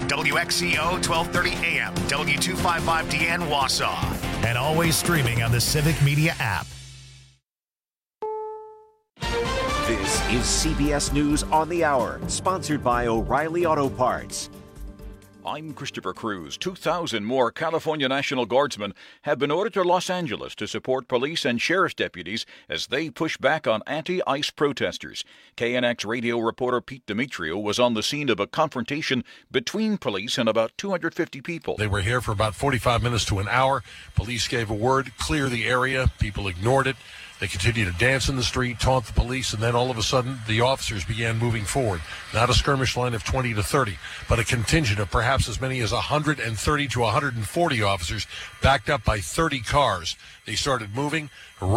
WXCO 1230 AM, W255DN Wausau, and always streaming on the Civic Media app. This is CBS News on the Hour, sponsored by O'Reilly Auto Parts. I'm Christopher Cruz. 2,000 more California National Guardsmen have been ordered to Los Angeles to support police and sheriff's deputies as they push back on anti-ICE protesters. KNX radio reporter Pete Demetrio was on the scene of a confrontation between police and about 250 people. They were here for about 45 minutes to an hour. Police gave a word, clear the area. People ignored it. They continued to dance in the street, taunt the police, and then all of a sudden, the officers began moving forward. Not a skirmish line of 20 to 30, but a contingent of perhaps as many as 130 to 140 officers, backed up by 30 cars. They started moving.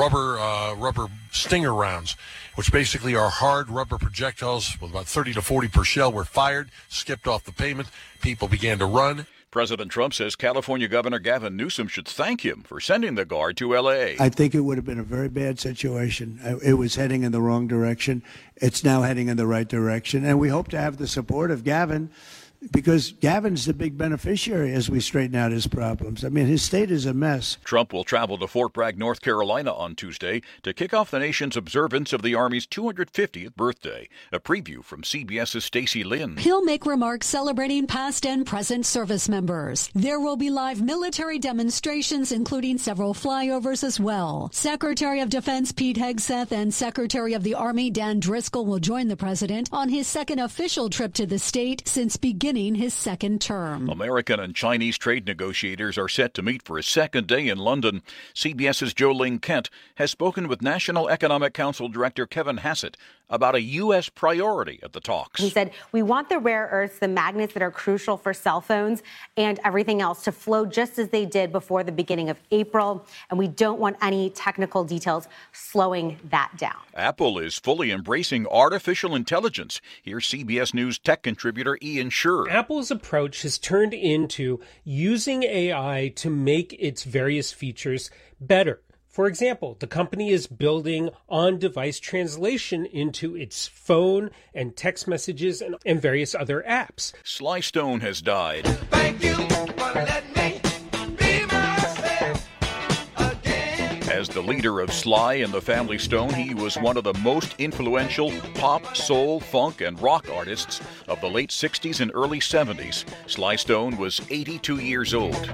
Rubber stinger rounds, which basically are hard rubber projectiles with about 30 to 40 per shell, were fired, skipped off the pavement. People began to run. President Trump says California Governor Gavin Newsom should thank him for sending the Guard to L.A. I think it would have been a very bad situation. It was heading in the wrong direction. It's now heading in the right direction. And we hope to have the support of Gavin, because Gavin's the big beneficiary as we straighten out his problems. I mean, his state is a mess. Trump will travel to Fort Bragg, North Carolina on Tuesday to kick off the nation's observance of the Army's 250th birthday. A preview from CBS's Stacey Lynn. He'll make remarks celebrating past and present service members. There will be live military demonstrations, including several flyovers as well. Secretary of Defense Pete Hegseth and Secretary of the Army Dan Driscoll will join the president on his second official trip to the state since beginning his second term. American and Chinese trade negotiators are set to meet for a second day in London. CBS's Jolene Kent has spoken with National Economic Council Director Kevin Hassett about a U.S. priority at the talks. He said, we want the rare earths, the magnets that are crucial for cell phones and everything else to flow just as they did before the beginning of April, and we don't want any technical details slowing that down. Apple is fully embracing artificial intelligence. Here's CBS News tech contributor Ian Sherr. Apple's approach has turned into using AI to make its various features better. For example, the company is building on-device translation into its phone and text messages and various other apps. Sly Stone has died. Thank you for letting me be myself again. As the leader of Sly and the Family Stone, he was one of the most influential pop, soul, funk, and rock artists of the late 60s and early 70s. Sly Stone was 82 years old.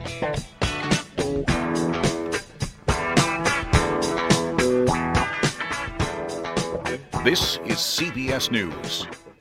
This is CBS News.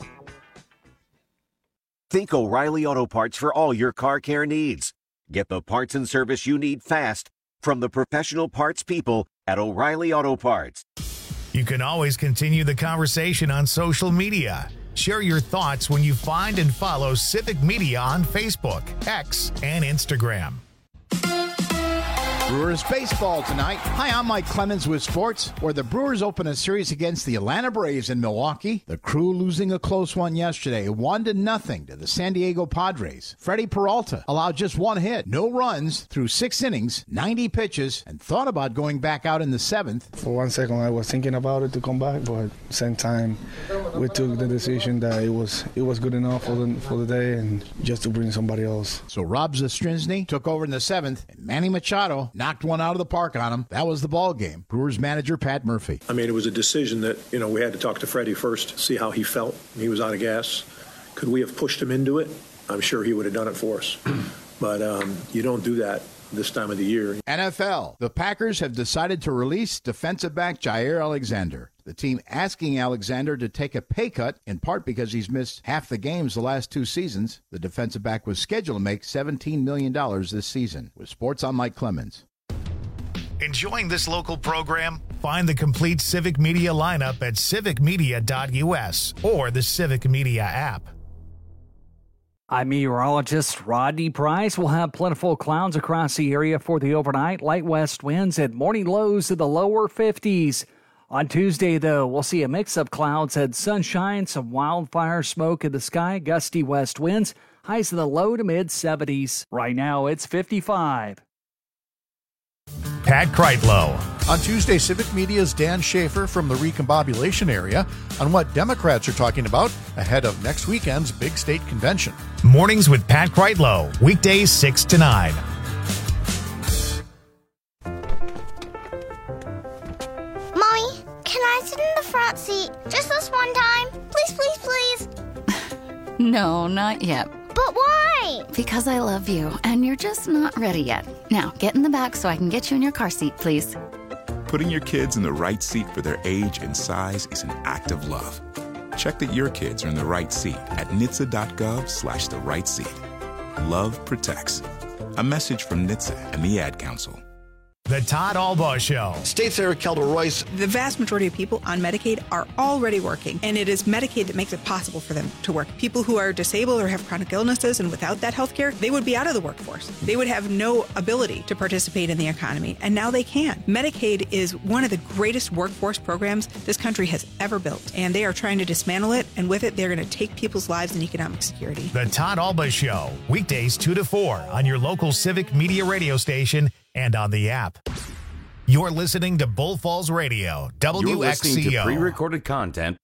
Think O'Reilly Auto Parts for all your car care needs. Get the parts and service you need fast from the professional parts people at O'Reilly Auto Parts. You can always continue the conversation on social media. Share your thoughts when you find and follow Civic Media on Facebook, X, and Instagram. Brewers baseball tonight. Hi, I'm Mike Clemens with sports, where the Brewers open a series against the Atlanta Braves in Milwaukee. The Crew losing a close one yesterday, 1-0 to the San Diego Padres. Freddie Peralta allowed just one hit, no runs through 6 innings, 90 pitches, and thought about going back out in the 7th. For 1 second, I was thinking about it to come back, but at the same time, we took the decision that it was good enough for the day and just to bring somebody else. So Rob Zastryzny took over in the 7th, and Manny Machado knocked one out of the park on him. That was the ball game. Brewers manager Pat Murphy. I mean, it was a decision that, we had to talk to Freddie first, see how he felt. He was out of gas. Could we have pushed him into it? I'm sure he would have done it for us. But you don't do that this time of the year. NFL. The Packers have decided to release defensive back Jair Alexander. The team asking Alexander to take a pay cut, in part because he's missed half the games the last 2 seasons. The defensive back was scheduled to make $17 million this season. With sports, I'm Mike Clemens. Enjoying this local program? Find the complete Civic Media lineup at civicmedia.us or the Civic Media app. I'm meteorologist Rodney Price. We'll have plentiful clouds across the area for the overnight. Light west winds and morning lows in the lower 50s. On Tuesday, though, we'll see a mix of clouds and sunshine, some wildfire smoke in the sky, gusty west winds, highs in the low to mid 70s. Right now, it's 55. Pat Kreitlow. On Tuesday, Civic Media's Dan Schaefer from the recombobulation area on what Democrats are talking about ahead of next weekend's big state convention. Mornings with Pat Kreitlow, weekdays 6 to 9. Mommy, can I sit in the front seat just this one time? Please, please, please. No, not yet. But why? Because I love you, and you're just not ready yet. Now, get in the back so I can get you in your car seat, please. Putting your kids in the right seat for their age and size is an act of love. Check that your kids are in the right seat at NHTSA.gov/the right seat. Love protects. A message from NHTSA and the Ad Council. The Todd Albaugh Show. State Senator Kelda Royce. The vast majority of people on Medicaid are already working, and it is Medicaid that makes it possible for them to work. People who are disabled or have chronic illnesses and without that health care, they would be out of the workforce. They would have no ability to participate in the economy, and now they can. Medicaid is one of the greatest workforce programs this country has ever built, and they are trying to dismantle it, and with it, they're going to take people's lives and economic security. The Todd Albaugh Show, weekdays 2 to 4 on your local Civic Media radio station and on the app. You're listening to Bull Falls Radio, WXCO. You're listening to pre-recorded content.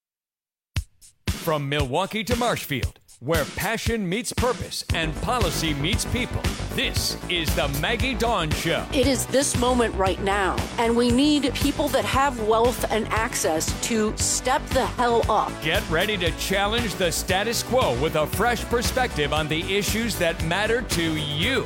From Milwaukee to Marshfield, where passion meets purpose and policy meets people, this is the Maggie Dawn Show. It is this moment right now, and we need people that have wealth and access to step the hell up. Get ready to challenge the status quo with a fresh perspective on the issues that matter to you.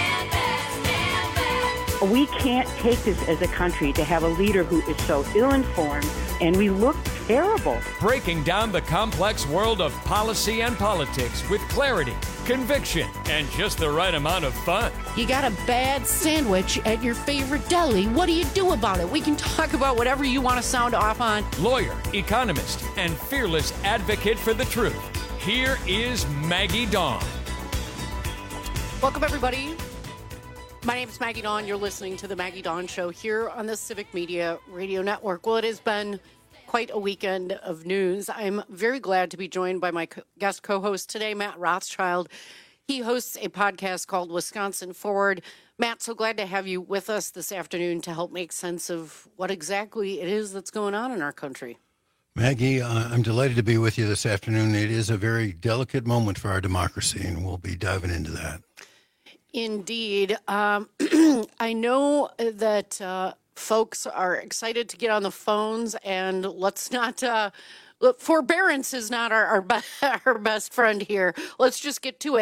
We can't take this as a country to have a leader who is so ill-informed, and we look terrible. Breaking down the complex world of policy and politics with clarity, conviction, and just the right amount of fun. You got a bad sandwich at your favorite deli. What do you do about it? We can talk about whatever you want to sound off on. Lawyer, economist, and fearless advocate for the truth. Here is Maggie Dawn. Welcome, everybody. My name is Maggie Dawn. You're listening to the Maggie Dawn Show here on the Civic Media Radio Network. Well, it has been quite a weekend of news. I'm very glad to be joined by my guest co-host today, Matt Rothschild. He hosts a podcast called Wisconsin Forward. Matt, so glad to have you with us this afternoon to help make sense of what exactly it is that's going on in our country. Maggie, I'm delighted to be with you this afternoon. It is a very delicate moment for our democracy, and we'll be diving into that. Indeed. I know that folks are excited to get on the phones, and let's not look, forbearance is not our best friend here. Let's just get to it.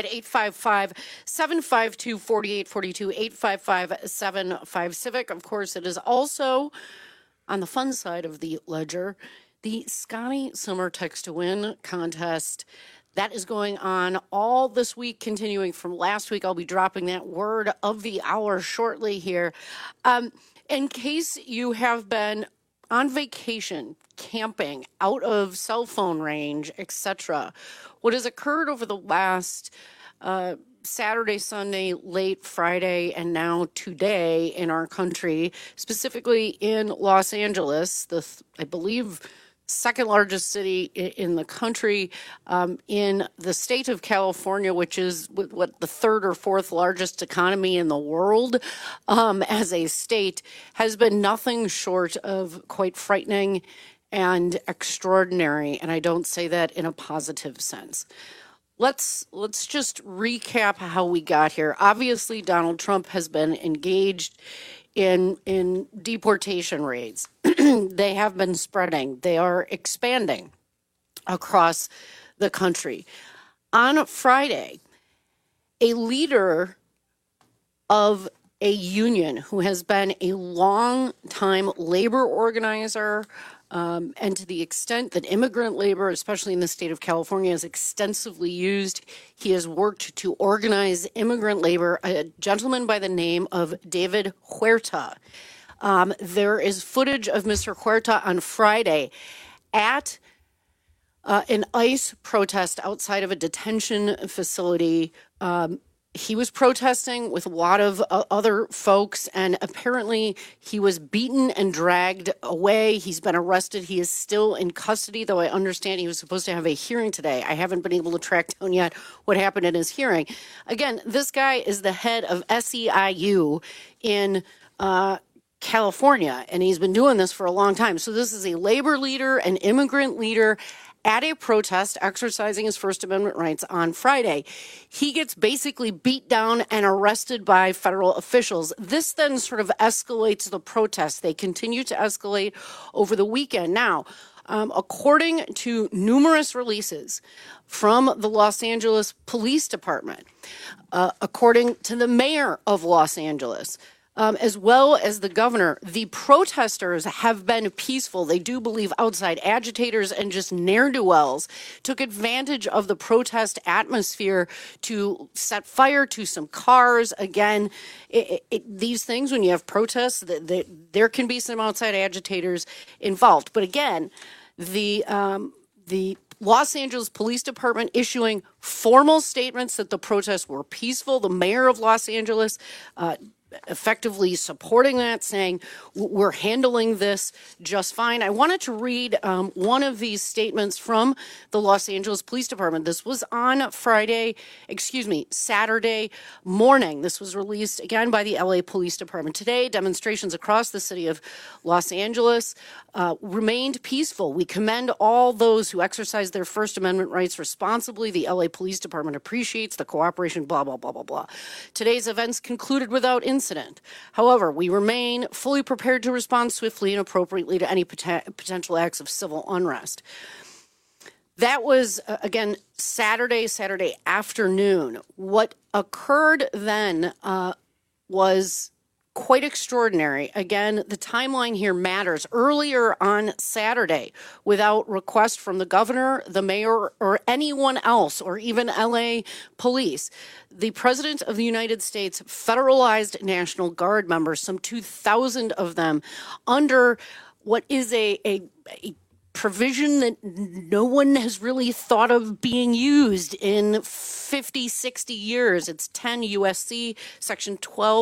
855-752-4842, 855-75-CIVIC. Of course, it is also on the fun side of the ledger, the Scotty Summer Text to Win contest. That is going on all this week, continuing from last week. I'll be dropping that word of the hour shortly here. In case you have been on vacation, camping, out of cell phone range, etc., what has occurred over the last Saturday, Sunday, late Friday, and now today in our country, specifically in Los Angeles, I believe second largest city in the country, in the state of California, which is what the third or fourth largest economy in the world as a state, has been nothing short of quite frightening and extraordinary. And I don't say that in a positive sense. Let's just recap how we got here. Obviously, Donald Trump has been engaged in deportation raids. They have been spreading. They are expanding across the country. On Friday, a leader of a union who has been a long-time labor organizer, and to the extent that immigrant labor, especially in the state of California, is extensively used, he has worked to organize immigrant labor, a gentleman by the name of David Huerta. There is footage of Mr. Huerta on Friday at an ICE protest outside of a detention facility. He was protesting with a lot of other folks, and apparently he was beaten and dragged away. He's been arrested. He is still in custody, though I understand he was supposed to have a hearing today. I haven't been able to track down yet what happened in his hearing. Again, this guy is the head of SEIU in California, and he's been doing this for a long time. So this is a labor leader, an immigrant leader at a protest exercising his First Amendment rights on Friday. He gets basically beat down and arrested by federal officials. This then sort of escalates the protests. They continue to escalate over the weekend. Now, according to numerous releases from the Los Angeles Police Department, according to the mayor of Los Angeles, as well as the governor, the protesters have been peaceful. They do believe outside agitators and just ne'er-do-wells took advantage of the protest atmosphere to set fire to some cars. Again, these things, when you have protests, there can be some outside agitators involved. But again, the Los Angeles Police Department issuing formal statements that the protests were peaceful. The mayor of Los Angeles effectively supporting that, saying we're handling this just fine. I wanted to read one of these statements from the Los Angeles Police Department. This was on Saturday morning. This was released again by the LA Police Department. Today, demonstrations across the city of Los Angeles remained peaceful. We commend all those who exercise their First Amendment rights responsibly. The LA Police Department appreciates the cooperation, blah, blah, blah, blah, blah. Today's events concluded without incident. However, we remain fully prepared to respond swiftly and appropriately to any potential acts of civil unrest. That was, again, Saturday afternoon. What occurred then was quite extraordinary. Again, the timeline here matters. Earlier on Saturday, without request from the governor, the mayor, or anyone else, or even LA police, the president of the United States federalized National Guard members, some 2,000 of them, under what is a provision that no one has really thought of being used in 50, 60 years. It's 10 USC section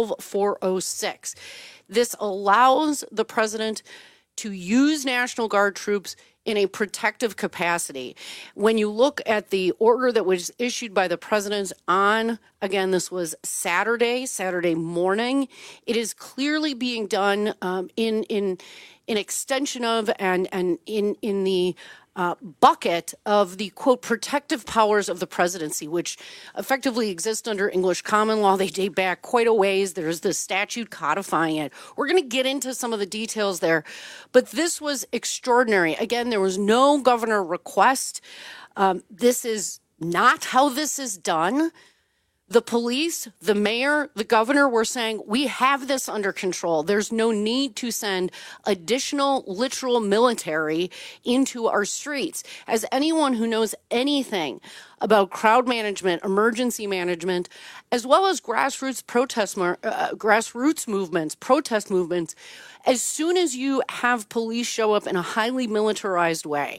12406. This allows the president to use National Guard troops in a protective capacity. When you look at the order that was issued by the president on, again, this was Saturday morning, it is clearly being done in extension of and in the bucket of the, quote, protective powers of the presidency, which effectively exist under English common law. They date back quite a ways. There's the statute codifying it. We're going to get into some of the details there. But this was extraordinary. Again, there was no governor request. This is not how this is done. The police, the mayor, the governor were saying, we have this under control. There's no need to send additional literal military into our streets. As anyone who knows anything about crowd management, emergency management, as well as grassroots movements, protest movements, as soon as you have police show up in a highly militarized way,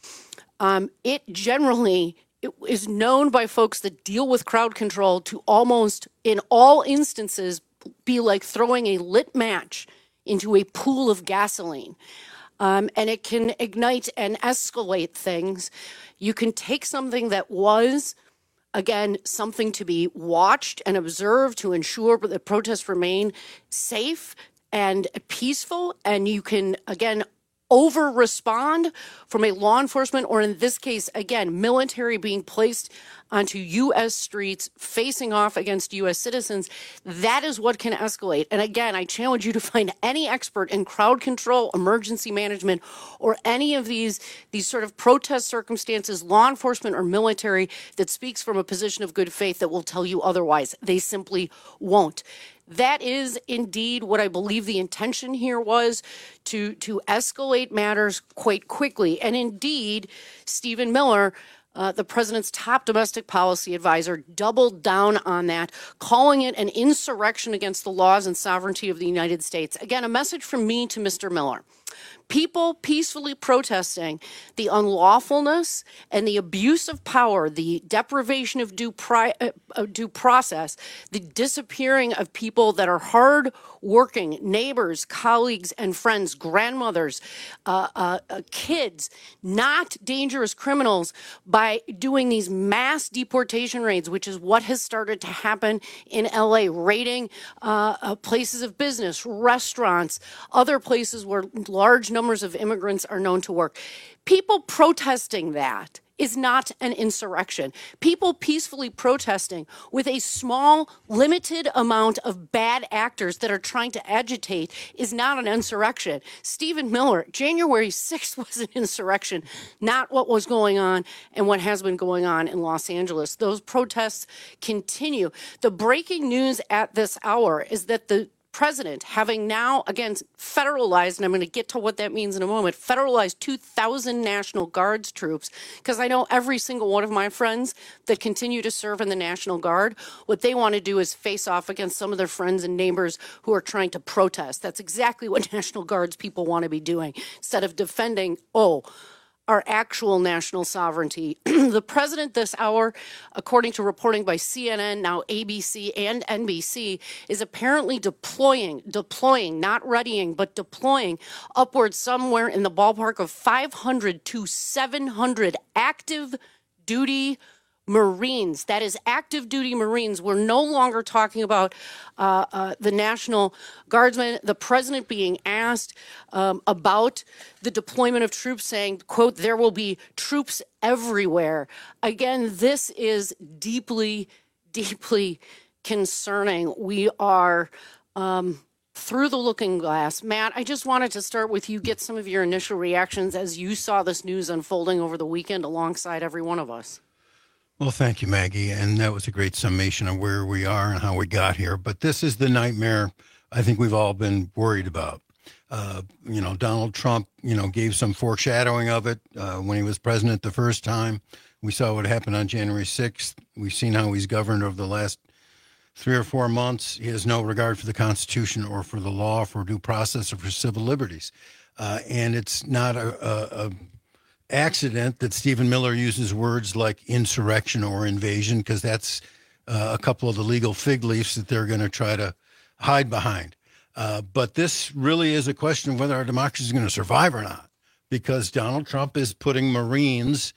it generally is known by folks that deal with crowd control to almost, in all instances, be like throwing a lit match into a pool of gasoline. And it can ignite and escalate things. You can take something that was, again, something to be watched and observed to ensure that protests remain safe and peaceful, and you can, again, over-respond from a law enforcement, or in this case, again, military being placed onto U.S. streets, facing off against U.S. citizens. That is what can escalate. And again, I challenge you to find any expert in crowd control, emergency management, or any of these sort of protest circumstances, law enforcement or military, that speaks from a position of good faith that will tell you otherwise. They simply won't. That is indeed what I believe the intention here was, to escalate matters quite quickly. And indeed, Stephen Miller, the president's top domestic policy advisor, doubled down on that, calling it an insurrection against the laws and sovereignty of the United States. Again, a message from me to Mr. Miller. People peacefully protesting the unlawfulness and the abuse of power, the deprivation of due process, the disappearing of people that are hard-working neighbors, colleagues, and friends, grandmothers, kids, not dangerous criminals, by doing these mass deportation raids, which is what has started to happen in L.A., raiding places of business, restaurants, other places where large numbers of immigrants are known to work. People protesting that is not an insurrection. People peacefully protesting with a small, limited amount of bad actors that are trying to agitate is not an insurrection. Stephen Miller, January 6th was an insurrection, not what was going on and what has been going on in Los Angeles. Those protests continue. The breaking news at this hour is that the president, having now, again, federalized, and I'm going to get to what that means in a moment, federalized 2,000 National Guards troops, because I know every single one of my friends that continue to serve in the National Guard, what they want to do is face off against some of their friends and neighbors who are trying to protest. That's exactly what National Guards people want to be doing, instead of defending, our actual national sovereignty. The president this hour, according to reporting by CNN, now ABC and NBC, is apparently deploying, not readying, but deploying upwards somewhere in the ballpark of 500 to 700 active duty Marines. That is active duty Marines. We're no longer talking about the National Guardsmen. The president being asked about the deployment of troops, saying, quote, there will be troops everywhere. Again, this is deeply, deeply concerning. We are through the looking glass. Matt, I just wanted to start with you, get some of your initial reactions as you saw this news unfolding over the weekend alongside every one of us. Well, thank you, Maggie. And that was a great summation of where we are and how we got here. But this is the nightmare I think we've all been worried about. Donald Trump, gave some foreshadowing of it when he was president the first time. We saw what happened on January 6th. We've seen how he's governed over the last 3 or 4 months. He has no regard for the Constitution or for the law, for due process, or for civil liberties. And it's not a accident that Stephen Miller uses words like insurrection or invasion, because that's a couple of the legal fig leaves that they're going to try to hide behind. But this really is a question of whether our democracy is going to survive or not, because Donald Trump is putting Marines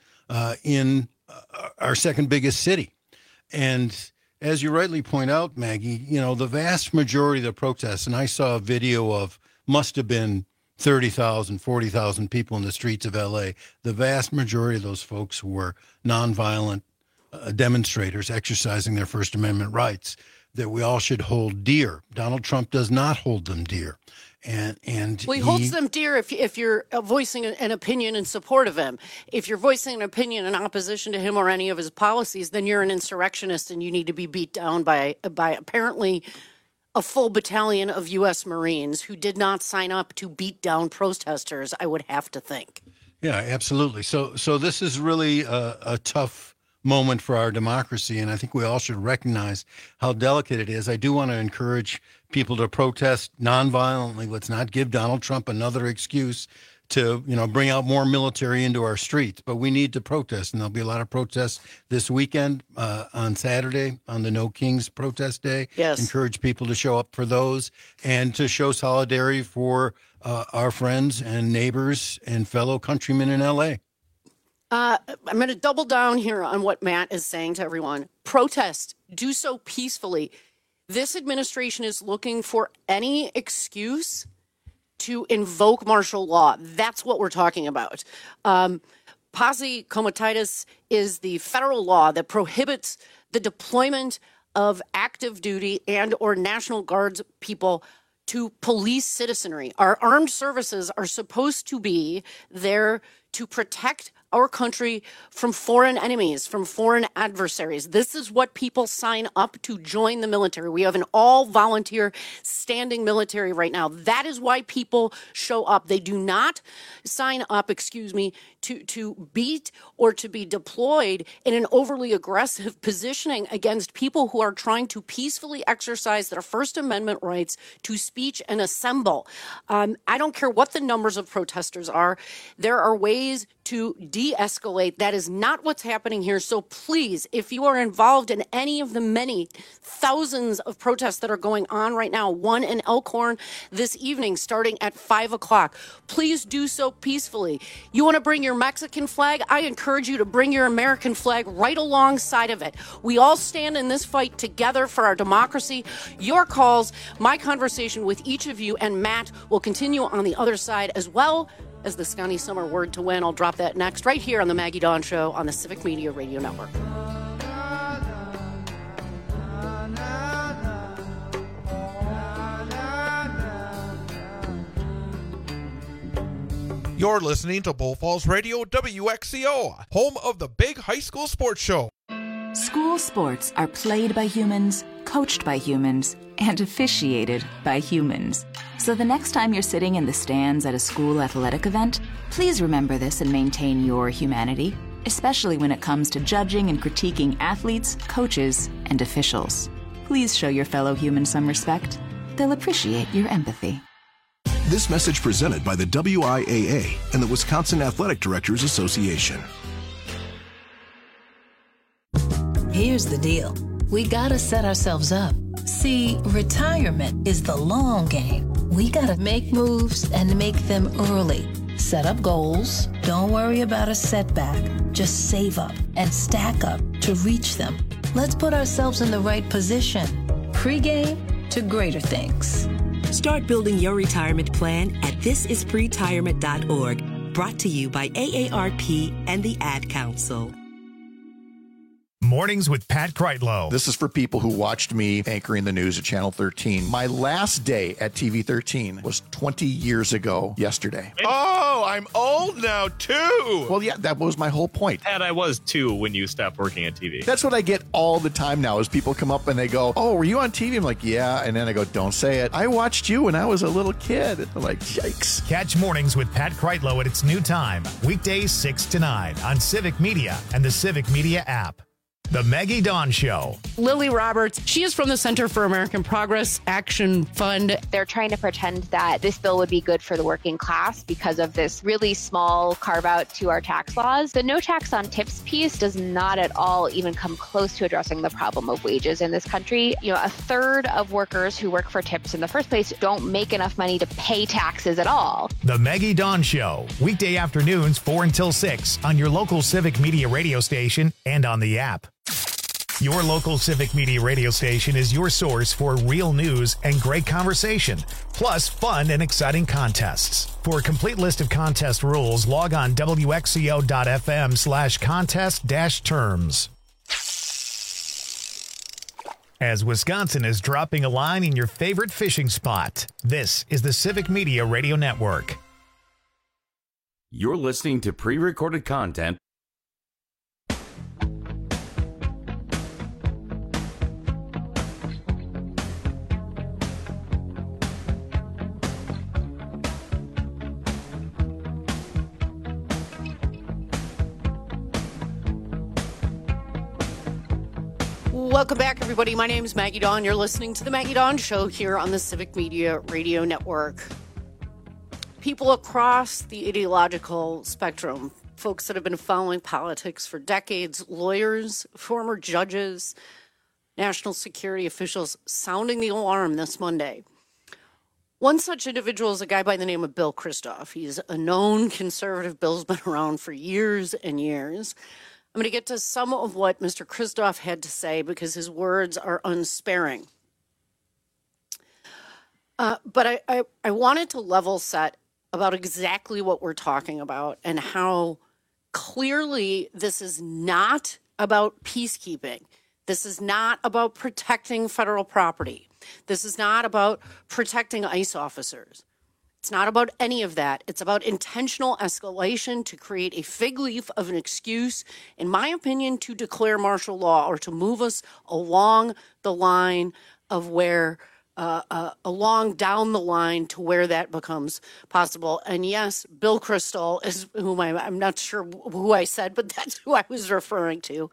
in our second biggest city. And as you rightly point out, Maggie, the vast majority of the protests, and I saw a video of must have been 30,000, 40,000 people in the streets of L.A. The vast majority of those folks were nonviolent demonstrators exercising their First Amendment rights that we all should hold dear. Donald Trump does not hold them dear. And he holds them dear if you're voicing an opinion in support of him. If you're voicing an opinion in opposition to him or any of his policies, then you're an insurrectionist and you need to be beat down by apparently a full battalion of U.S. Marines who did not sign up to beat down protesters, I would have to think. Yeah, absolutely. So this is really a tough moment for our democracy, and I think we all should recognize how delicate it is. I do want to encourage people to protest nonviolently. Let's not give Donald Trump another excuse to, bring out more military into our streets. But we need to protest, and there'll be a lot of protests this weekend on Saturday on the No Kings protest day. Yes. Encourage people to show up for those and to show solidarity for our friends and neighbors and fellow countrymen in L.A. I'm going to double down here on what Matt is saying to everyone. Protest. Do so peacefully. This administration is looking for any excuse to invoke martial law. That's what we're talking about. Posse comitatus is the federal law that prohibits the deployment of active duty and or National Guards people to police citizenry. Our armed services are supposed to be there to protect our country from foreign enemies, from foreign adversaries. This is what people sign up to join the military. We have an all-volunteer standing military right now. That is why people show up. They do not sign up, to beat or to be deployed in an overly aggressive positioning against people who are trying to peacefully exercise their First Amendment rights to speech and assemble. I don't care what the numbers of protesters are. There are ways to de-escalate. That is not what's happening here. So please, if you are involved in any of the many thousands of protests that are going on right now, one in Elkhorn this evening starting at 5 o'clock, please do so peacefully. You want to bring your Mexican flag? I encourage you to bring your American flag right alongside of it. We all stand in this fight together for our democracy. Your calls, my conversation with each of you, and Matt will continue on the other side, as well as the Scotty Summer Word to Win. I'll drop that next right here on the Maggie Dawn Show on the Civic Media Radio Network. You're listening to Bull Falls Radio WXCO, home of the big high school sports show. School sports are played by humans, coached by humans, and officiated by humans. So the next time you're sitting in the stands at a school athletic event, please remember this and maintain your humanity, especially when it comes to judging and critiquing athletes, coaches, and officials. Please show your fellow humans some respect. They'll appreciate your empathy. This message presented by the WIAA and the Wisconsin Athletic Directors Association. Here's the deal. We gotta set ourselves up. See, retirement is the long game. We gotta make moves and make them early. Set up goals. Don't worry about a setback. Just save up and stack up to reach them. Let's put ourselves in the right position. Pre-game to greater things. Start building your retirement plan at thisispretirement.org. Brought to you by AARP and the Ad Council. Mornings with Pat Kreitlow. This is for people who watched me anchoring the news at Channel 13. My last day at TV 13 was 20 years ago yesterday. Oh, I'm old now, too. Well, yeah, that was my whole point. And I was, too, when you stopped working at TV. That's what I get all the time now is people come up and they go, oh, were you on TV? I'm like, yeah. And then I go, don't say it. I watched you when I was a little kid. I'm like, yikes. Catch Mornings with Pat Kreitlow at its new time, weekdays 6 to 9 on Civic Media and the Civic Media app. The Maggie Dawn Show. Lily Roberts, she is from the Center for American Progress Action Fund. They're trying to pretend that this bill would be good for the working class because of this really small carve out to our tax laws. The no tax on tips piece does not at all even come close to addressing the problem of wages in this country. You know, a third of workers who work for tips in the first place don't make enough money to pay taxes at all. The Maggie Dawn Show, weekday afternoons 4 until 6 on your local Civic Media radio station and on the app. Your local Civic Media radio station is your source for real news and great conversation, plus fun and exciting contests. For a complete list of contest rules, log on wxco.fm/contest-terms. As Wisconsin is dropping a line in your favorite fishing spot, this is the Civic Media Radio Network. You're listening to pre-recorded content. Welcome back, everybody. My name is Maggie Dawn. You're listening to the Maggie Dawn Show here on the Civic Media Radio Network. People across the ideological spectrum, folks that have been following politics for decades, lawyers, former judges, national security officials, sounding the alarm this Monday. One such individual is a guy by the name of Bill Christoff. He's a known conservative. Bill's been around for years and years. I'm going to get to some of what Mr. Christoff had to say because his words are unsparing. But I wanted to level set about exactly what we're talking about and how clearly this is not about peacekeeping. This is not about protecting federal property. This is not about protecting ICE officers. It's not about any of that. It's about intentional escalation to create a fig leaf of an excuse, in my opinion, to declare martial law or to move us along the line of where, along down the line to where that becomes possible. And yes, Bill Kristol is whom I'm not sure who I said, but that's who I was referring to.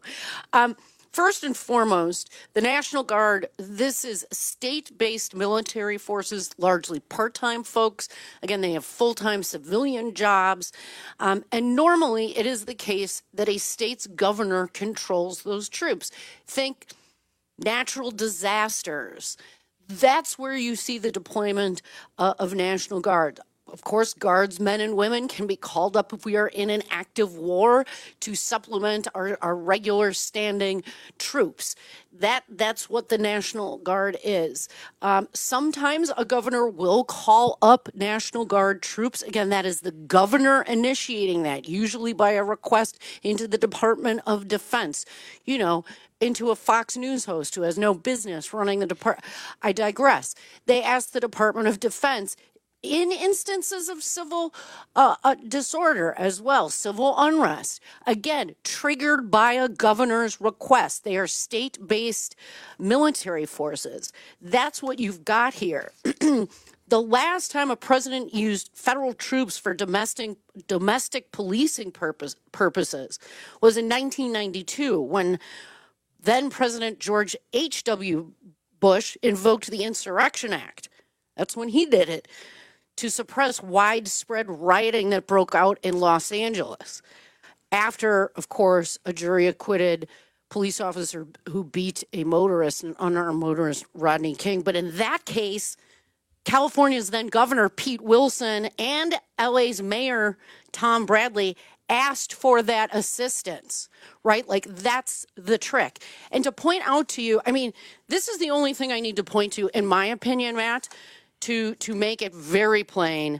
First and foremost, the National Guard, this is state-based military forces, largely part-time folks. Again, they have full-time civilian jobs. And normally it is the case that a state's governor controls those troops. Think natural disasters. That's where you see the deployment of National Guard. Of course, guards, men and women, can be called up if we are in an active war to supplement our regular standing troops. That's what the National Guard is. Sometimes a governor will call up National Guard troops. Again, that is the governor initiating that, usually by a request into the Department of Defense. You know, into a Fox News host who has no business running the department. I digress. They asked the Department of Defense in instances of civil disorder as well, civil unrest, again, triggered by a governor's request. They are state-based military forces. That's what you've got here. The last time a president used federal troops for domestic policing purposes was in 1992, when then President George H.W. Bush invoked the Insurrection Act. That's when he did it, to suppress widespread rioting that broke out in Los Angeles. After, of course, a jury acquitted police officer who beat a motorist, an unarmed motorist, Rodney King. But in that case, California's then governor, Pete Wilson, and LA's mayor, Tom Bradley, asked for that assistance, right? Like, that's the trick. And to point out to you, I mean, this is the only thing I need to point to, in my opinion, Matt, to make it very plain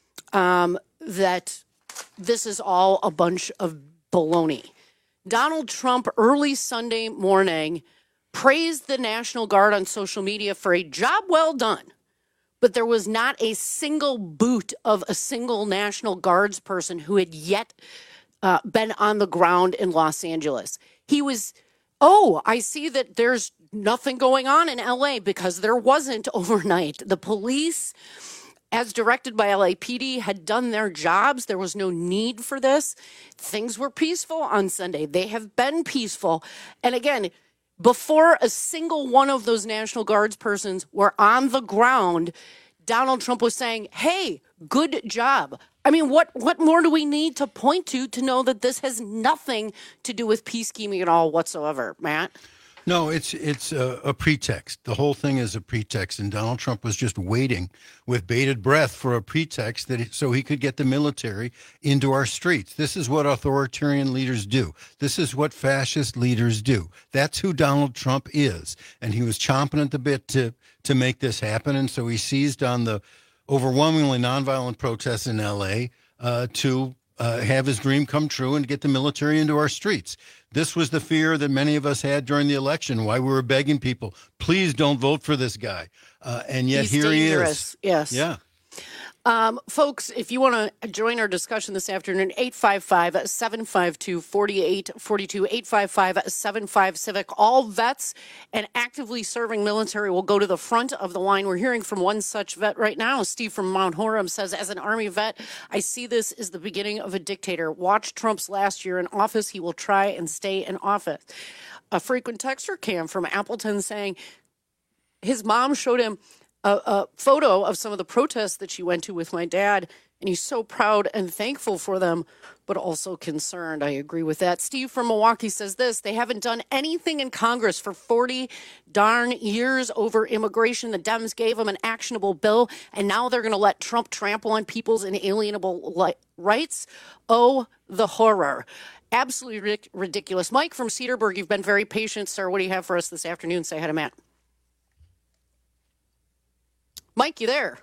that this is all a bunch of baloney. Donald Trump, early Sunday morning, praised the National Guard on social media for a job well done. But there was not a single boot of a single National Guards person who had yet been on the ground in Los Angeles. He was, I see that there's nothing going on in LA, because there wasn't overnight. The police, as directed by LAPD, had done their jobs. There was no need for this. Things were peaceful on Sunday. They have been peaceful. And again, before a single one of those National Guards persons were on the ground, Donald Trump was saying, hey, good job. I mean, what more do we need to point to know that this has nothing to do with peacekeeping at all whatsoever, Matt? No, it's a pretext. The whole thing is a pretext, and Donald Trump was just waiting with bated breath for a pretext so he could get the military into our streets. This is what authoritarian leaders do. This is what fascist leaders do. That's who Donald Trump is, and he was chomping at the bit to make this happen, and so he seized on the overwhelmingly nonviolent protests in L.A. To have his dream come true and get the military into our streets. This was the fear that many of us had during the election, why we were begging people, please don't vote for this guy. And yet He's here dangerous. He is. Yes. Yeah. Folks, if you want to join our discussion this afternoon, 855-752-4842, 855-75-CIVIC. All vets and actively serving military will go to the front of the line. We're hearing from one such vet right now. Steve from Mount Horeb says, as an Army vet, I see this as the beginning of a dictator. Watch Trump's last year in office. He will try and stay in office. A frequent texter, Cam from Appleton, saying his mom showed him a photo of some of the protests that she went to with my dad, and he's so proud and thankful for them, but also concerned. I agree with that. Steve from Milwaukee says this: they haven't done anything in Congress for 40 darn years over immigration. The Dems gave them an actionable bill, and now they're going to let Trump trample on people's inalienable rights. Oh, the horror. Absolutely ridiculous. Mike from Cedarburg, you've been very patient, sir. What do you have for us this afternoon? Say hi to Matt. Mike, you there?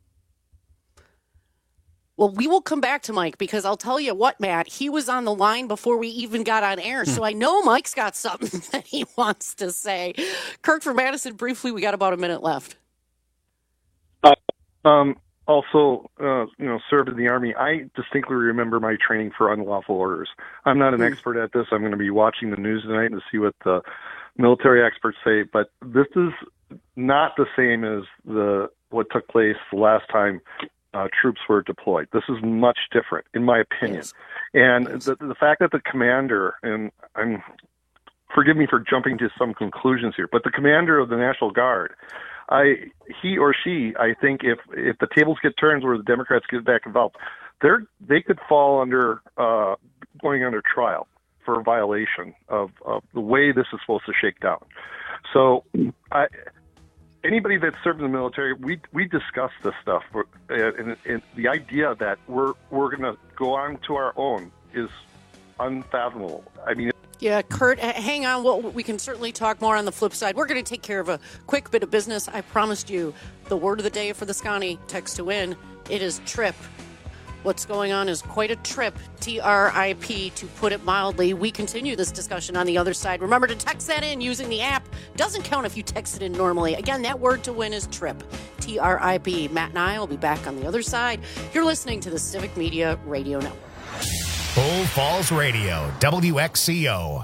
Well, we will come back to Mike, because I'll tell you what, Matt, he was on the line before we even got on air. So I know Mike's got something that he wants to say. Kirk from Madison, briefly, we got about a minute left. also, served in the Army, I distinctly remember my training for unlawful orders. I'm not an expert at this. I'm going to be watching the news tonight to see what the military experts say, but this is not the same as what took place the last time troops were deployed. This is much different, in my opinion. Yes. And the fact that the commander, and forgive me for jumping to some conclusions here, but the commander of the National Guard, he or she, I think if the tables get turned where the Democrats get back involved, they could fall under going under trial for a violation of the way this is supposed to shake down. So anybody that served in the military, we discuss this stuff, and the idea that we're going to go on to our own is unfathomable. I mean. Yeah, Kurt, hang on. We can certainly talk more on the flip side. We're going to take care of a quick bit of business. I promised you the word of the day for the Scotty text to win. It is trip. What's going on is quite a trip, TRIP, to put it mildly. We continue this discussion on the other side. Remember to text that in using the app. Doesn't count if you text it in normally. Again, that word to win is trip, TRIP. Matt and I will be back on the other side. You're listening to the Civic Media Radio Network. Bull Falls Radio, WXCO.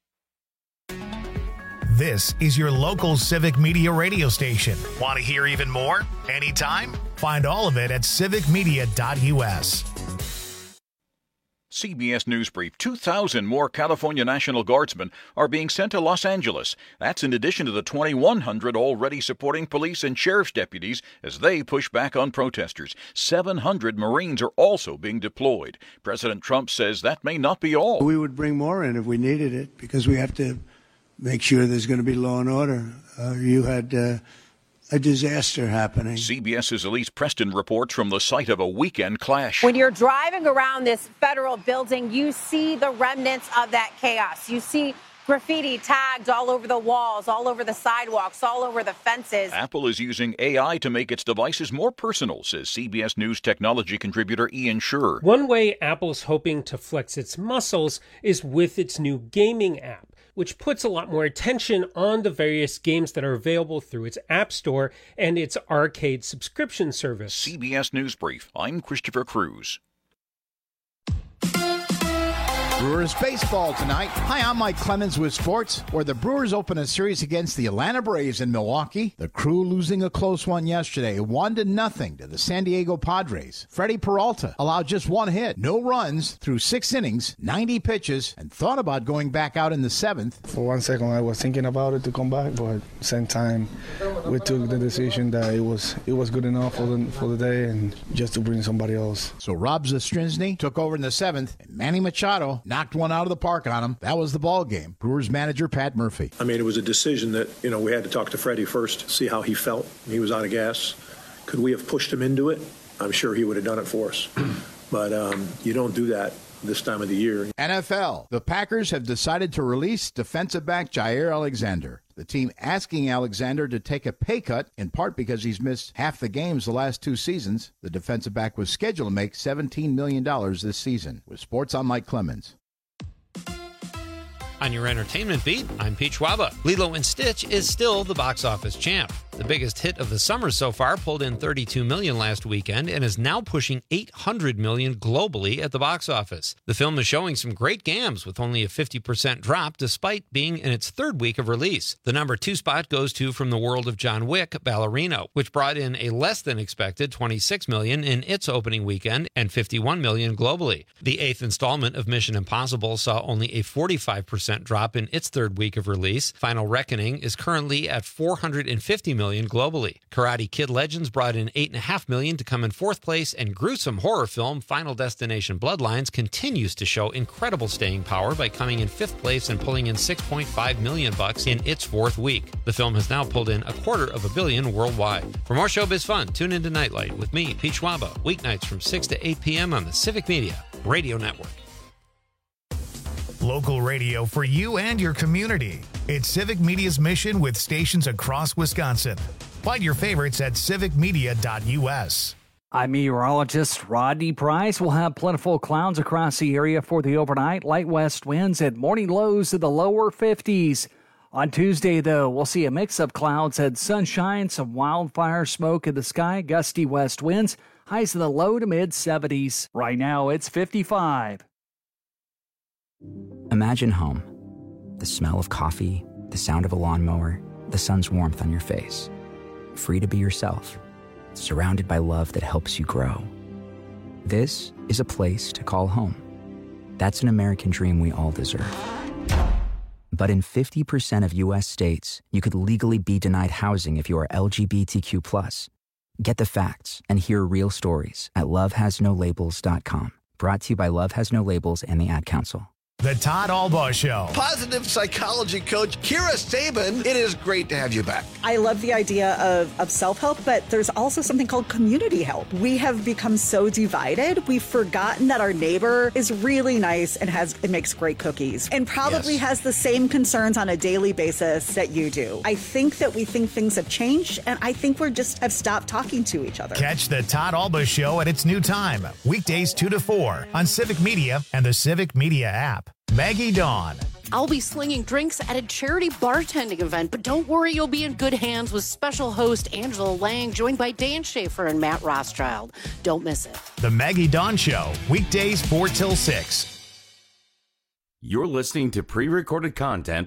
This is your local Civic Media radio station. Want to hear even more? Anytime? Find all of it at civicmedia.us. CBS News Brief. 2,000 more California National Guardsmen are being sent to Los Angeles. That's in addition to the 2,100 already supporting police and sheriff's deputies as they push back on protesters. 700 Marines are also being deployed. President Trump says that may not be all. We would bring more in if we needed it because we have to make sure there's going to be law and order. You had a disaster happening. CBS's Elise Preston reports from the site of a weekend clash. When you're driving around this federal building, you see the remnants of that chaos. You see graffiti tagged all over the walls, all over the sidewalks, all over the fences. Apple is using AI to make its devices more personal, says CBS News technology contributor Ian Scherr. One way Apple's hoping to flex its muscles is with its new gaming app, which puts a lot more attention on the various games that are available through its App Store and its arcade subscription service. CBS News Brief. I'm Christopher Cruz. Brewers baseball tonight. Hi, I'm Mike Clemens with sports, where the Brewers open a series against the Atlanta Braves in Milwaukee. The Crew losing a close one yesterday, 1-0 to the San Diego Padres. Freddie Peralta allowed just one hit, no runs through 6 innings, 90 pitches, and thought about going back out in the 7th. For 1 second, I was thinking about it to come back, but at the same time, we took the decision that it was good enough for the day and just to bring somebody else. So Rob Zastryzny took over in the 7th, and Manny Machado knocked one out of the park on him. That was the ball game. Brewers manager Pat Murphy. I mean, it was a decision that, we had to talk to Freddie first, see how he felt. He was out of gas. Could we have pushed him into it? I'm sure he would have done it for us. But you don't do that this time of the year. NFL. The Packers have decided to release defensive back Jair Alexander. The team asking Alexander to take a pay cut, in part because he's missed half the games the last 2 seasons. The defensive back was scheduled to make $17 million this season. With sports, I'm Mike Clemens. On your entertainment beat, I'm Pete Schwaba. Lilo & Stitch is still the box office champ. The biggest hit of the summer so far pulled in $32 million last weekend and is now pushing $800 million globally at the box office. The film is showing some great gams with only a 50% drop despite being in its 3rd week of release. The number 2 spot goes to From the World of John Wick, Ballerino, which brought in a less than expected $26 million in its opening weekend and $51 million globally. The 8th installment of Mission Impossible saw only a 45% drop in its 3rd week of release. Final Reckoning is currently at $450 million globally. Karate Kid Legends brought in $8.5 million to come in 4th place, and gruesome horror film Final Destination Bloodlines continues to show incredible staying power by coming in 5th place and pulling in $6.5 million in its 4th week. The film has now pulled in $250 million worldwide. For more showbiz fun, tune into Nightlight with me, Pete Schwaba, weeknights from 6 to 8 p.m. on the Civic Media Radio Network. Local radio for you and your community. It's Civic Media's mission with stations across Wisconsin. Find your favorites at civicmedia.us. I'm meteorologist Rodney Price. We'll have plentiful clouds across the area for the overnight. Light west winds and morning lows in the lower 50s. On Tuesday, though, we'll see a mix of clouds and sunshine, some wildfire smoke in the sky, gusty west winds, highs in the low to mid 70s. Right now, it's 55. Imagine home. The smell of coffee, the sound of a lawnmower, the sun's warmth on your face. Free to be yourself, surrounded by love that helps you grow. This is a place to call home. That's an American dream we all deserve. But in 50% of U.S. states, you could legally be denied housing if you are LGBTQ+. Get the facts and hear real stories at lovehasnolabels.com. Brought to you by Love Has No Labels and the Ad Council. The Todd Albaugh Show. Positive psychology coach Kira Sabin, it is great to have you back. I love the idea of self-help, but there's also something called community help. We have become so divided, we've forgotten that our neighbor is really nice and makes great cookies and probably has the same concerns on a daily basis that you do. I think that we think things have changed, and I think we just have stopped talking to each other. Catch the Todd Albaugh Show at its new time, weekdays 2 to 4 on Civic Media and the Civic Media app. Maggie Dawn. I'll be slinging drinks at a charity bartending event, but don't worry, you'll be in good hands with special host Angela Lang, joined by Dan Schaefer and Matt Rothschild. Don't miss it. The Maggie Dawn Show, weekdays 4 till 6. You're listening to pre-recorded content.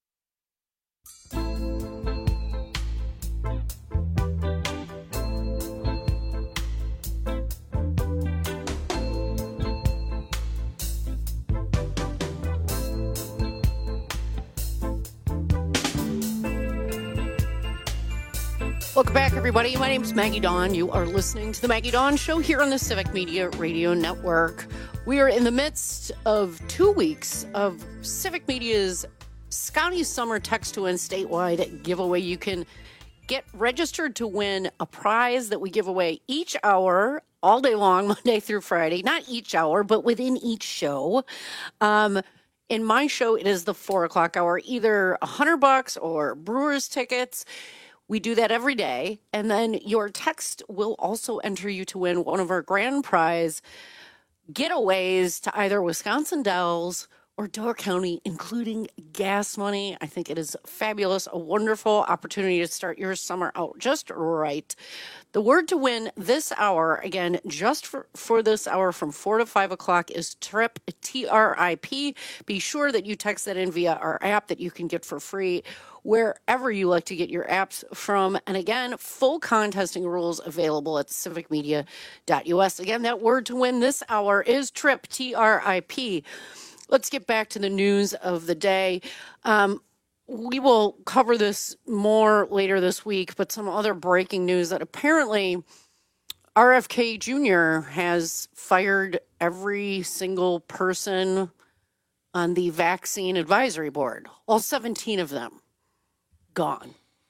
Welcome back, everybody. My name is Maggie Dawn. You are listening to The Maggie Dawn Show here on the Civic Media Radio Network. We are in the midst of 2 weeks of Civic Media's Scotty Summer Text to Win statewide giveaway. You can get registered to win a prize that we give away each hour, all day long, Monday through Friday. Not each hour, but within each show. In my show, it is the 4 o'clock hour, either $100 or Brewers tickets. We do that every day, and then your text will also enter you to win one of our grand prize getaways to either Wisconsin Dells or Door County, including gas money. I think it is fabulous, a wonderful opportunity to start your summer out just right. The word to win this hour, again, just for this hour from 4 to 5 o'clock, is TRIP, T-R-I-P. Be sure that you text that in via our app that you can get for free wherever you like to get your apps from. And again, full contesting rules available at civicmedia.us. Again, that word to win this hour is TRIP, T-R-I-P. Let's get back to the news of the day. We will cover this more later this week, but some other breaking news that apparently RFK Jr. has fired every single person on the vaccine advisory board, all 17 of them. Gone.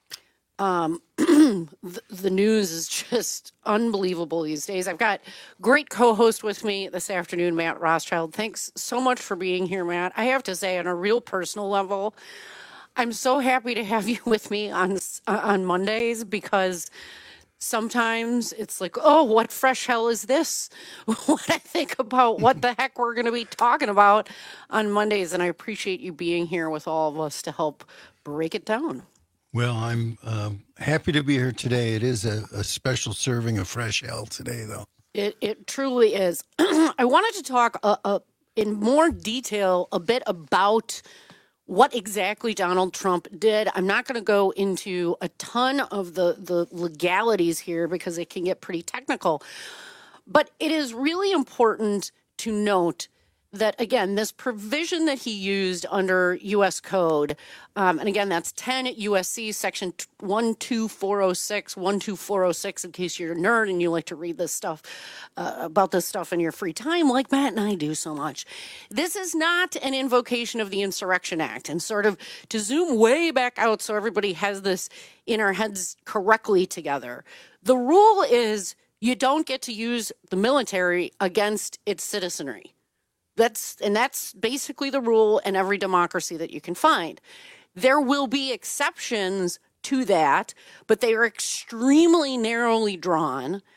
The news is just unbelievable these days. I've got great co-host with me this afternoon, Matt Rothschild. Thanks so much for being here, Matt. I have to say, on a real personal level, I'm so happy to have you with me on Mondays, because sometimes it's like, oh, what fresh hell is this? When I think about what the heck we're going to be talking about on Mondays, and I appreciate you being here with all of us to help break it down. Well, I'm happy to be here today. It is a special serving of fresh hell today, though. It truly is. I wanted to talk in more detail a bit about what exactly Donald Trump did. I'm not going to go into a ton of the legalities here because it can get pretty technical. But it is really important to note that, again, this provision that he used under U.S. Code, and again, that's 10 U.S.C. Section 12406, 12406, in case you're a nerd and you like to read this stuff, about this stuff in your free time, like Matt and I do so much. This is not an invocation of the Insurrection Act. And sort of to zoom way back out so everybody has this in our heads correctly together, the rule is you don't get to use the military against its citizenry. That's basically the rule in every democracy that you can find. There will be exceptions to that, but they are extremely narrowly drawn.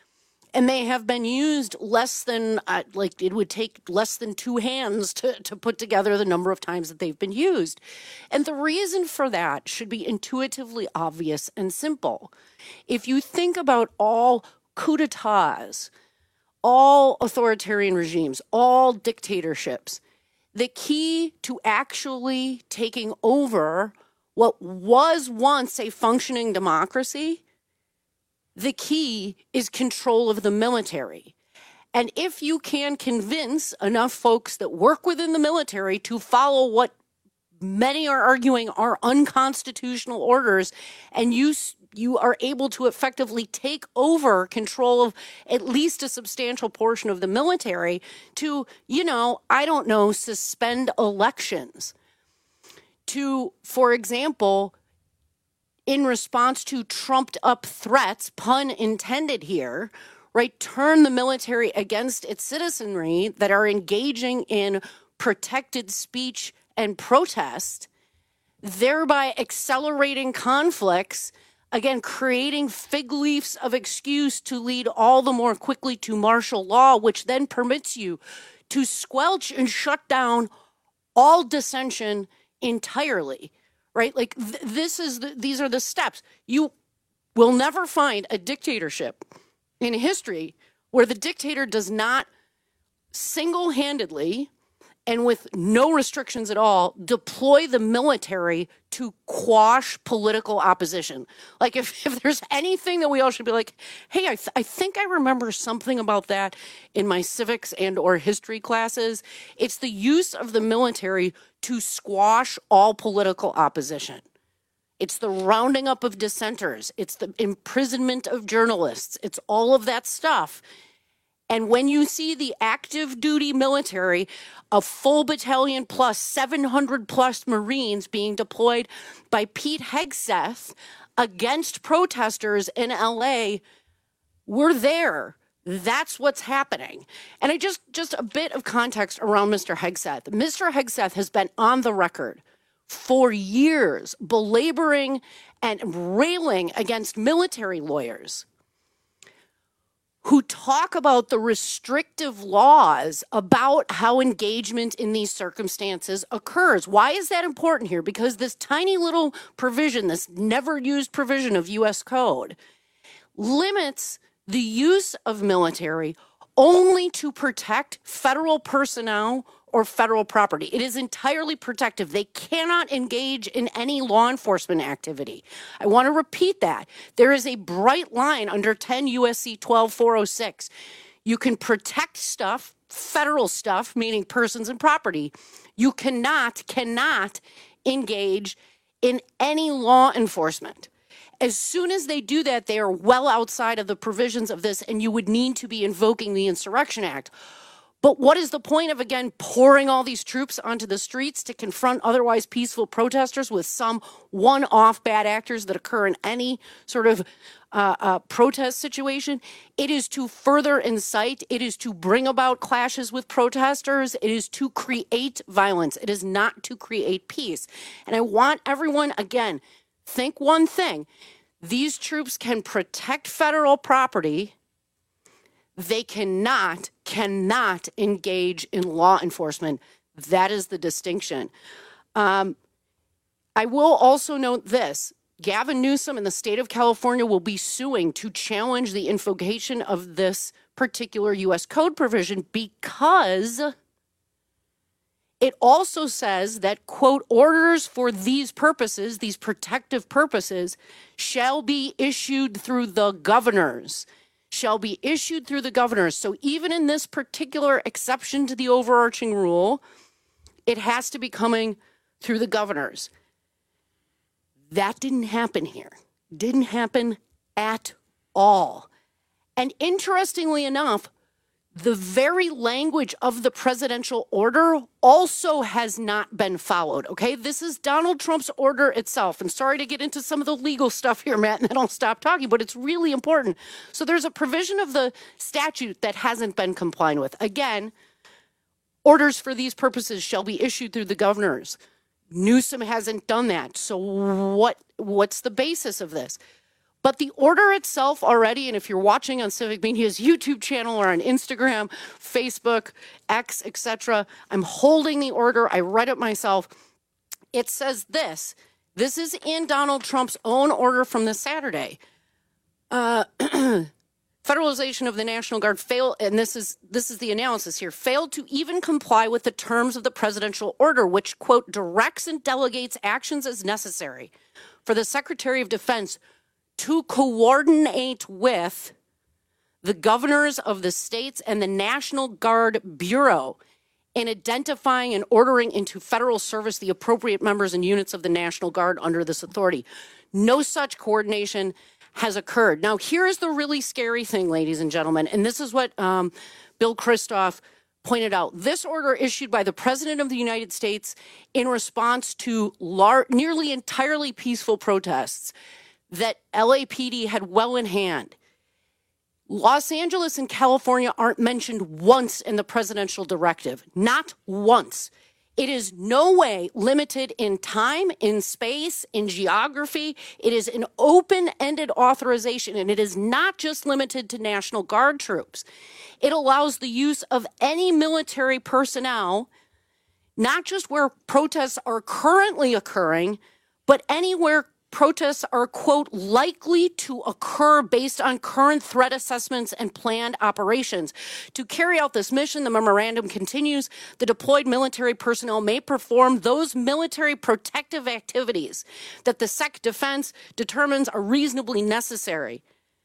And they have been used less than, it would take less than 2 hands to put together the number of times that they've been used. And the reason for that should be intuitively obvious and simple. If you think about all coup d'etats, all authoritarian regimes, all dictatorships, the key to actually taking over what was once a functioning democracy, the key is control of the military. And if you can convince enough folks that work within the military to follow what many are arguing are unconstitutional orders, and you are able to effectively take over control of at least a substantial portion of the military to, suspend elections. To, for example, in response to trumped up threats, pun intended here, right, turn the military against its citizenry that are engaging in protected speech and protest, thereby accelerating conflicts, again, creating fig leaves of excuse to lead all the more quickly to martial law, which then permits you to squelch and shut down all dissension entirely. Right? Like these are the steps. You will never find a dictatorship in history where the dictator does not single-handedly and with no restrictions at all deploy the military to quash political opposition. Like if there's anything that we all should be like, hey, I think I remember something about that in my civics and or history classes. It's the use of the military to squash all political opposition. It's the rounding up of dissenters. It's the imprisonment of journalists. It's all of that stuff. And when you see the active duty military, a full battalion plus 700 plus Marines being deployed by Pete Hegseth against protesters in LA, we're there. That's what's happening. And I just a bit of context around Mr. Hegseth. Mr. Hegseth has been on the record for years belaboring and railing against military lawyers who talk about the restrictive laws about how engagement in these circumstances occurs. Why is that important here? Because this tiny little provision, this never used provision of U.S. code, limits the use of military only to protect federal personnel or federal property. It is entirely protective. They cannot engage in any law enforcement activity. I want to repeat that. There is a bright line under 10 U.S.C. 12406. You can protect stuff, federal stuff, meaning persons and property. You cannot engage in any law enforcement. As soon as they do that, they are well outside of the provisions of this, and you would need to be invoking the Insurrection Act. But what is the point of, again, pouring all these troops onto the streets to confront otherwise peaceful protesters with some one-off bad actors that occur in any sort of protest situation? It is to further incite. It is to bring about clashes with protesters. It is to create violence. It is not to create peace. And I want everyone, again, think one thing. These troops can protect federal property. They cannot engage in law enforcement. That is the distinction. I will also note this. Gavin Newsom in the state of California will be suing to challenge the invocation of this particular U.S. code provision because it also says that, quote, orders for these purposes, these protective purposes, shall be issued through the governors. Shall be issued through the governors. So even in this particular exception to the overarching rule, it has to be coming through the governors. That didn't happen here. Didn't happen at all. And interestingly enough, the very language of the presidential order also has not been followed, okay? This is Donald Trump's order itself. And sorry to get into some of the legal stuff here, Matt, and then I'll stop talking, but it's really important. So there's a provision of the statute that hasn't been complied with. Again, orders for these purposes shall be issued through the governors. Newsom hasn't done that. So what's the basis of this? But the order itself already, and if you're watching on Civic Media's YouTube channel or on Instagram, Facebook, X, etc., I'm holding the order. I read it myself. It says this. This is in Donald Trump's own order from this Saturday. Federalization of the National Guard failed, and this is the analysis here, failed to even comply with the terms of the presidential order, which, quote, directs and delegates actions as necessary for the Secretary of Defense to coordinate with the governors of the states and the National Guard Bureau in identifying and ordering into federal service the appropriate members and units of the National Guard under this authority. No such coordination has occurred. Now, here is the really scary thing, ladies and gentlemen, and this is what Bill Christoff pointed out. This order issued by the President of the United States in response to nearly entirely peaceful protests that LAPD had well in hand. Los Angeles and California aren't mentioned once in the presidential directive, not once. It is no way limited in time, in space, in geography. It is an open-ended authorization, and it is not just limited to National Guard troops. It allows the use of any military personnel, not just where protests are currently occurring, but anywhere protests are, quote, likely to occur based on current threat assessments and planned operations. To carry out this mission, the memorandum continues, the deployed military personnel may perform those military protective activities that the Sec Defense determines are reasonably necessary.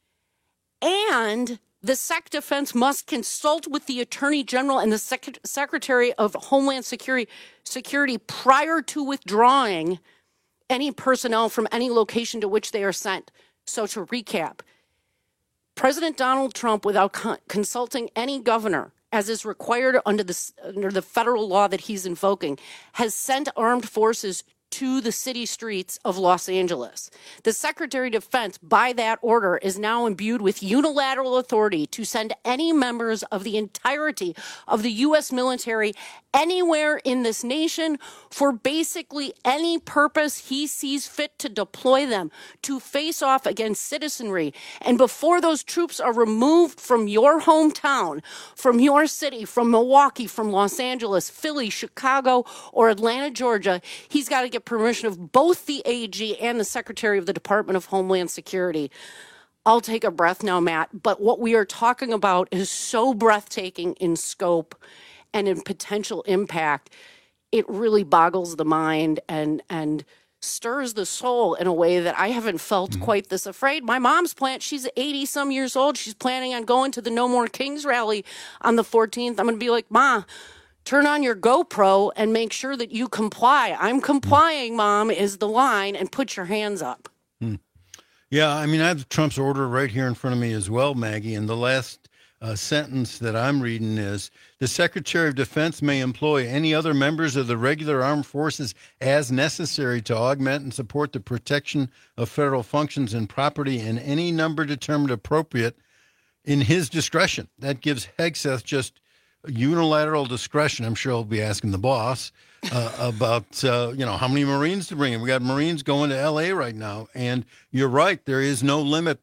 And the Sec Defense must consult with the Attorney General and the Secretary of Homeland Security prior to withdrawing any personnel from any location to which they are sent. So to recap, President Donald Trump, without consulting any governor, as is required under the federal law that he's invoking, has sent armed forces to the city streets of Los Angeles. The Secretary of Defense, by that order, is now imbued with unilateral authority to send any members of the entirety of the U.S. military anywhere in this nation for basically any purpose he sees fit to deploy them to face off against citizenry. And before those troops are removed from your hometown, from your city, from Milwaukee, from Los Angeles, Philly, Chicago, or Atlanta, Georgia, he's got to get permission of both the AG and the Secretary of the Department of Homeland Security. I'll take a breath now, Matt, but what we are talking about is so breathtaking in scope and in potential impact. It really boggles the mind and stirs the soul in a way that I haven't felt quite this afraid. My mom's she's 80 some years old. She's planning on going to the No More Kings rally on the 14th. I'm going to be like, Ma, turn on your GoPro and make sure that you comply. I'm complying, Mom, is the line, and put your hands up. Yeah, I mean, I have Trump's order right here in front of me as well, Maggie, and the last sentence that I'm reading is, the Secretary of Defense may employ any other members of the regular armed forces as necessary to augment and support the protection of federal functions and property in any number determined appropriate in his discretion. That gives Hegseth just unilateral discretion. I'm sure he'll be asking the boss about, how many Marines to bring in. We got Marines going to L.A. right now. And you're right, there is no limit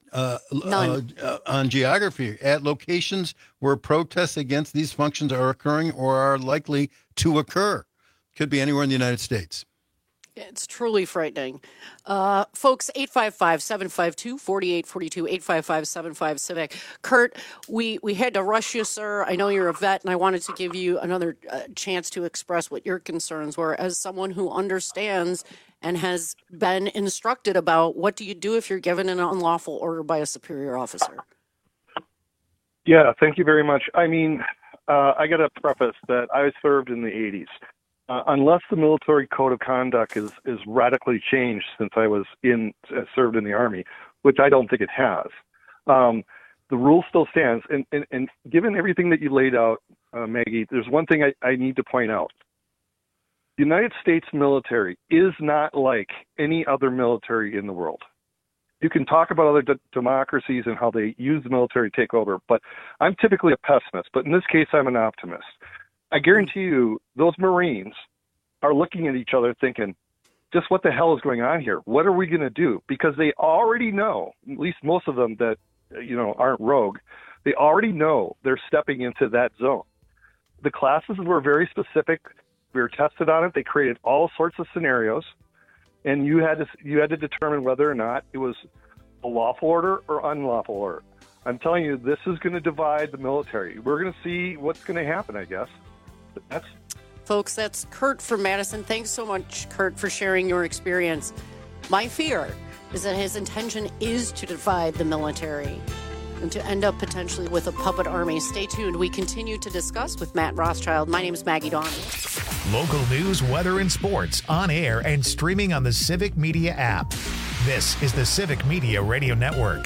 on geography. At locations where protests against these functions are occurring or are likely to occur. Could be anywhere in the United States. It's truly frightening. Folks, 855-752-4842, 855-75-CIVIC. Kurt, we had to rush you, sir. I know you're a vet, and I wanted to give you another chance to express what your concerns were as someone who understands and has been instructed about what do you do if you're given an unlawful order by a superior officer. Yeah, thank you very much. I mean, I got to preface that I served in the 80s. Unless the military code of conduct is radically changed since I was served in the Army, which I don't think it has, the rule still stands. And given everything that you laid out, Maggie, there's one thing I need to point out. The United States military is not like any other military in the world. You can talk about other democracies and how they use the military to take over, but I'm typically a pessimist. But in this case, I'm an optimist. I guarantee you those Marines are looking at each other thinking, just what the hell is going on here? What are we going to do? Because they already know, at least most of them that, aren't rogue, they already know they're stepping into that zone. The classes were very specific. We were tested on it. They created all sorts of scenarios, and you had to determine whether or not it was a lawful order or unlawful order. I'm telling you, this is going to divide the military. We're going to see what's going to happen, I guess. But Folks, that's Kurt from Madison. Thanks so much, Kurt, for sharing your experience. My fear is that his intention is to divide the military and to end up potentially with a puppet army. Stay tuned. We continue to discuss with Matt Rothschild. My name is Maggie Dawn. Local news, weather, and sports on air and streaming on the Civic Media app. This is the Civic Media Radio Network.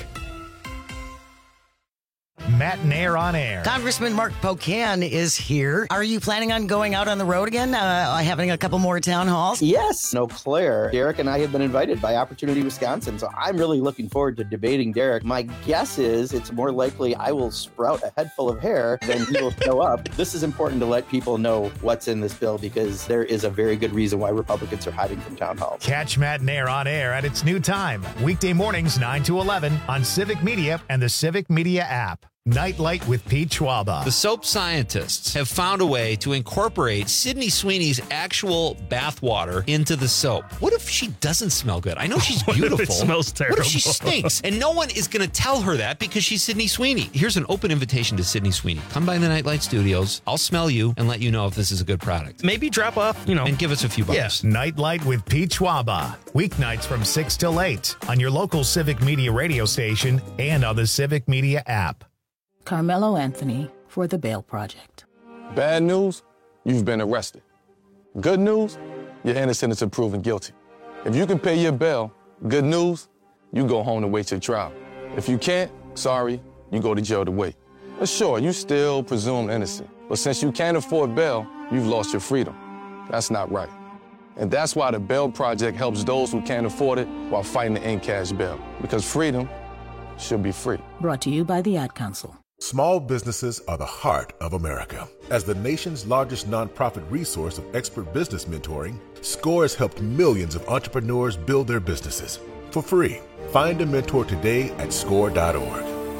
Matt and Air on Air. Congressman Mark Pocan is here. Are you planning on going out on the road again? Having a couple more town halls? Yes, Eau Claire. Derek and I have been invited by Opportunity Wisconsin, so I'm really looking forward to debating Derek. My guess is it's more likely I will sprout a head full of hair than he will show up. This is important to let people know what's in this bill because there is a very good reason why Republicans are hiding from town halls. Catch Matt and Air on air at its new time. Weekday mornings 9 to 11 on Civic Media and the Civic Media app. Nightlight with Pete Schwaba. The soap scientists have found a way to incorporate Sydney Sweeney's actual bathwater into the soap. What if she doesn't smell good? I know she's beautiful. What if it smells terrible? What if she stinks? And no one is going to tell her that because she's Sydney Sweeney. Here's an open invitation to Sydney Sweeney. Come by the Nightlight Studios. I'll smell you and let you know if this is a good product. Maybe drop off, and give us a few bucks. Yeah. Nightlight with Pete Schwaba. Weeknights from 6 till 8 on your local Civic Media radio station and on the Civic Media app. Carmelo Anthony for the Bail Project. Bad news, you've been arrested. Good news, you're innocent until proven guilty. If you can pay your bail, good news, you go home to wait your trial. If you can't, sorry, you go to jail to wait. But sure, you still presumed innocent. But since you can't afford bail, you've lost your freedom. That's not right. And that's why the Bail Project helps those who can't afford it while fighting to end cash bail. Because freedom should be free. Brought to you by the Ad Council. Small businesses are the heart of America. As the nation's largest nonprofit resource of expert business mentoring, SCORE has helped millions of entrepreneurs build their businesses for free. Find a mentor today at score.org.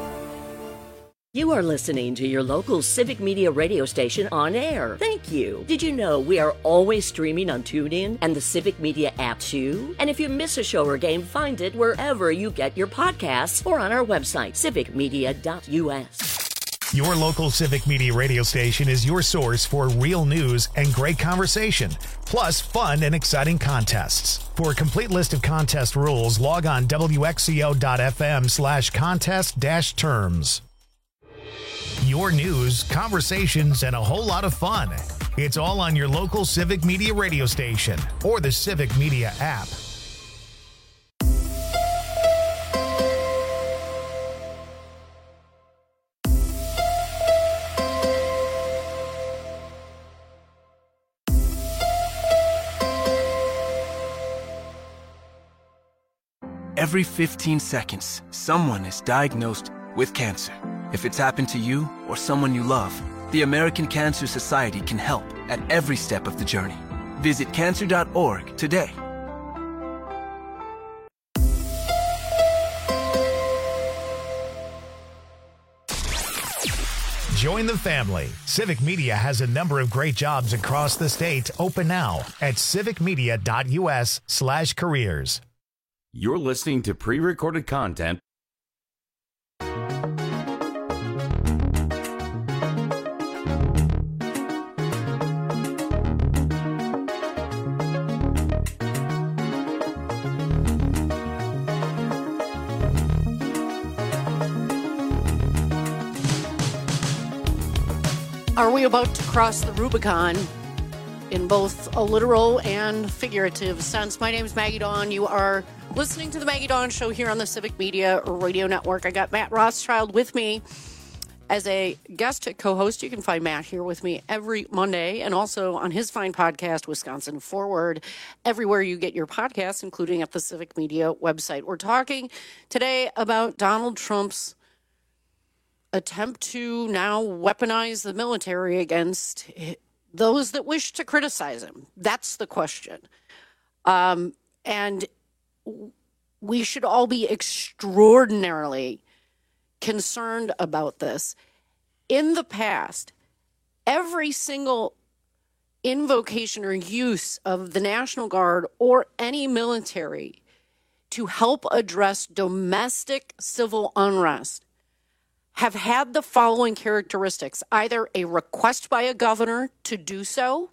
You are listening to your local Civic Media radio station on air. Thank you. Did you know we are always streaming on TuneIn and the Civic Media app too? And if you miss a show or game, find it wherever you get your podcasts or on our website, civicmedia.us. Your local Civic Media radio station is your source for real news and great conversation, plus fun and exciting contests. For a complete list of contest rules, log on wxco.fm/contest-terms. Your news, conversations, and a whole lot of fun. It's all on your local Civic Media radio station or the Civic Media app. Every 15 seconds, someone is diagnosed with cancer. If it's happened to you or someone you love, the American Cancer Society can help at every step of the journey. Visit cancer.org today. Join the family. Civic Media has a number of great jobs across the state open now at civicmedia.us/careers. You're listening to pre-recorded content. Are we about to cross the Rubicon in both a literal and figurative sense? My name is Maggie Dawn. You are listening to the Maggie Dawn Show here on the Civic Media Radio Network. I got Matt Rothschild with me as a guest co-host. You can find Matt here with me every Monday and also on his fine podcast, Wisconsin Forward, everywhere you get your podcasts, including at the Civic Media website. We're talking today about Donald Trump's attempt to now weaponize the military against those that wish to criticize him. That's the question. And we should all be extraordinarily concerned about this. In the past, every single invocation or use of the National Guard or any military to help address domestic civil unrest have had the following characteristics: either a request by a governor to do so,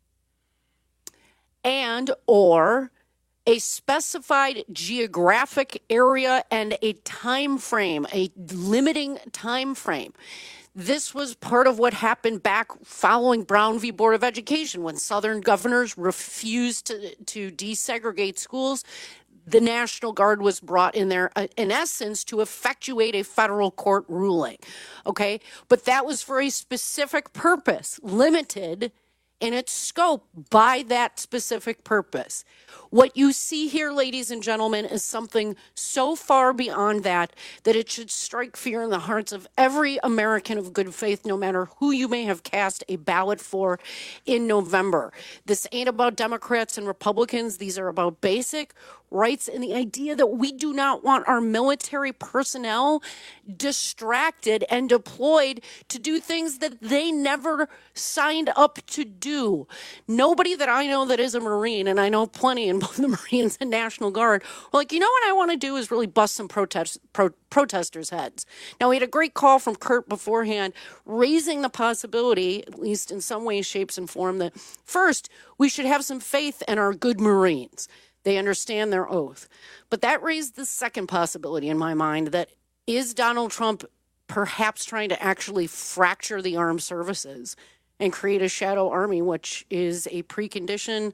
and or a specified geographic area and a time frame, a limiting time frame. This was part of what happened back following Brown v. Board of Education, when Southern governors refused to desegregate schools. The National Guard was brought in there, in essence, to effectuate a federal court ruling. Okay? But that was for a specific purpose, limited in its scope by that specific purpose. What you see here, ladies and gentlemen, is something so far beyond that it should strike fear in the hearts of every American of good faith, no matter who you may have cast a ballot for in November. This ain't about Democrats and Republicans. These are about basic rights and the idea that we do not want our military personnel distracted and deployed to do things that they never signed up to do. Nobody that I know that is a Marine, and I know plenty in both the Marines and National Guard, were like, you know what I want to do is really bust some protesters' heads. Now, we had a great call from Kurt beforehand, raising the possibility, at least in some ways, shapes, and form, that first, we should have some faith in our good Marines. They understand their oath. But that raised the second possibility in my mind, that is Donald Trump perhaps trying to actually fracture the armed services and create a shadow army, which is a precondition,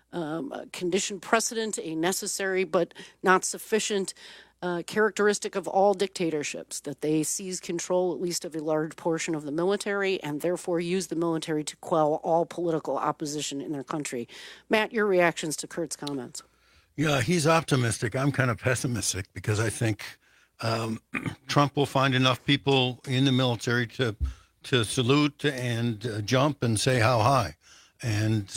a condition precedent, a necessary but not sufficient characteristic of all dictatorships, that they seize control at least of a large portion of the military and therefore use the military to quell all political opposition in their country. Matt, your reactions to Kurt's comments? Yeah, he's optimistic. I'm kind of pessimistic because I think Trump will find enough people in the military to salute and jump and say how high. And,